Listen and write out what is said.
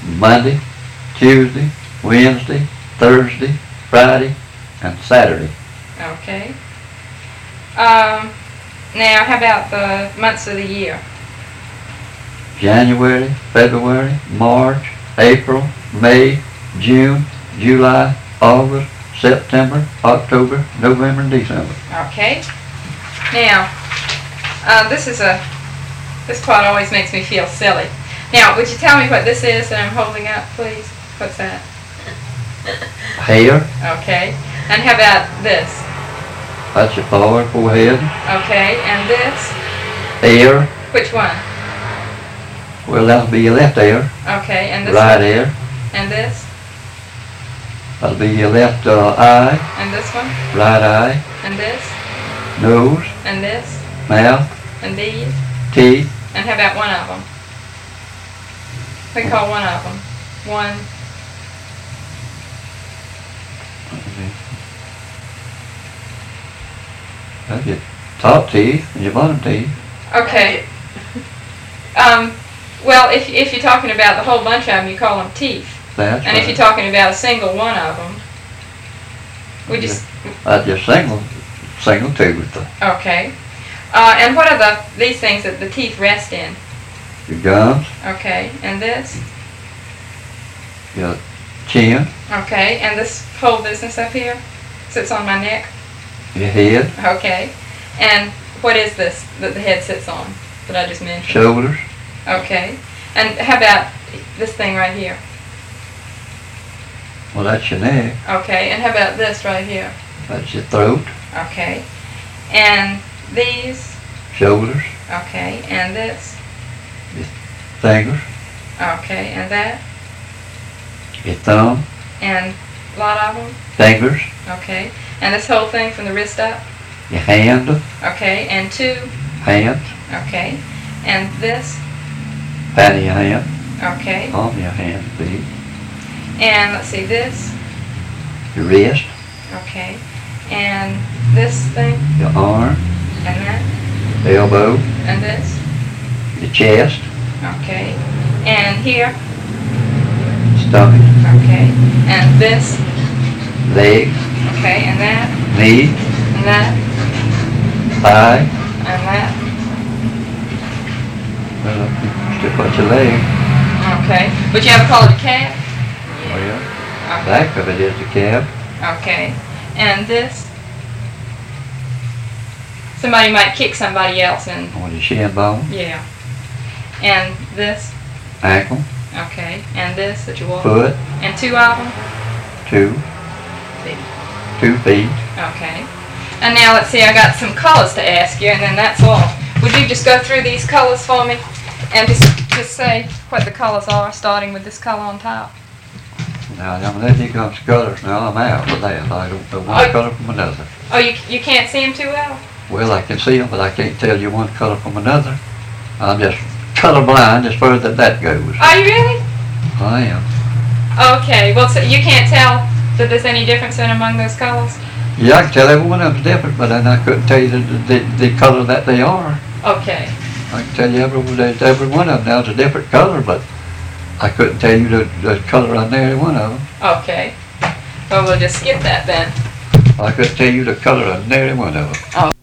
Monday, Tuesday, Wednesday, Thursday, Friday, and Saturday. Okay. Now, how about the months of the year? January, February, March, April, May, June, July, August, September, October, November, and December. Okay. Now, this part always makes me feel silly. Now, would you tell me what this is that I'm holding up, please? What's that? Hair, Okay. And how about this? that's your forehead. Okay. And this? Ear, Which one? well, that'll be your left ear. Okay. And this Right one? ear, And this? that'll be your left eye. And this one? Right eye, And this? nose, And this? mouth, And these? teeth. And how about one of them? We call one of them. One. That's your top teeth and your bottom teeth. Okay. Well, if you're talking about the whole bunch of them, you call them teeth. That's And if you're right. talking about a single one of them, we just That's your single tooth. okay. And what are these things that the teeth rest in? Your gums, Okay. And this? your chin, Okay. And this whole business up here sits on my neck. your head, Okay. And what is this that the head sits on that I just mentioned? shoulders, Okay. And how about this thing right here? well, that's your neck, Okay. And how about this right here? that's your throat, Okay. And these? shoulders, Okay. And this? fingers, Okay. And that? your thumb, And a lot of them? fingers, Okay. And this whole thing from the wrist up? your hand, Okay. And two? hands, Okay. And this? pat of your hand, Okay. palm of your hand, big, And let's see, this? your wrist, Okay. And this thing? your arm, And that? elbow, And this? your chest, Okay. And here? stomach, Okay. And this? leg, Okay. And that? knee, And that? thigh, And that? well, still got your leg. Okay. But you ever call it a calf? Well, Okay. back of it is the calf, Okay. And this? Somebody might kick somebody else and, on your shin bone, yeah. And this? ankle, Okay. And this that you walk? foot, And two of them? two, Feet. 2 feet. Okay. And now let's see, I got some colors to ask you, and then that's all. Would you just go through these colors for me? And just say what the colors are, starting with this color on top. Now, when it comes to colors, now I'm out with that. I don't know one Oh. color from another. Oh, you can't see them too well? Well, I can see them, but I can't tell you one color from another. I'm just colorblind as far as that goes. Are you really? I am. Okay, well, so you can't tell that there's any difference in among those colors? Yeah, I can tell every one of them's different, but then I couldn't tell you the color that they are. Okay. I can tell you every one of them now is a different color, but I couldn't tell you the color on every one of them. Okay. Well, we'll just skip that then. I couldn't tell you the color on every one of them. Oh.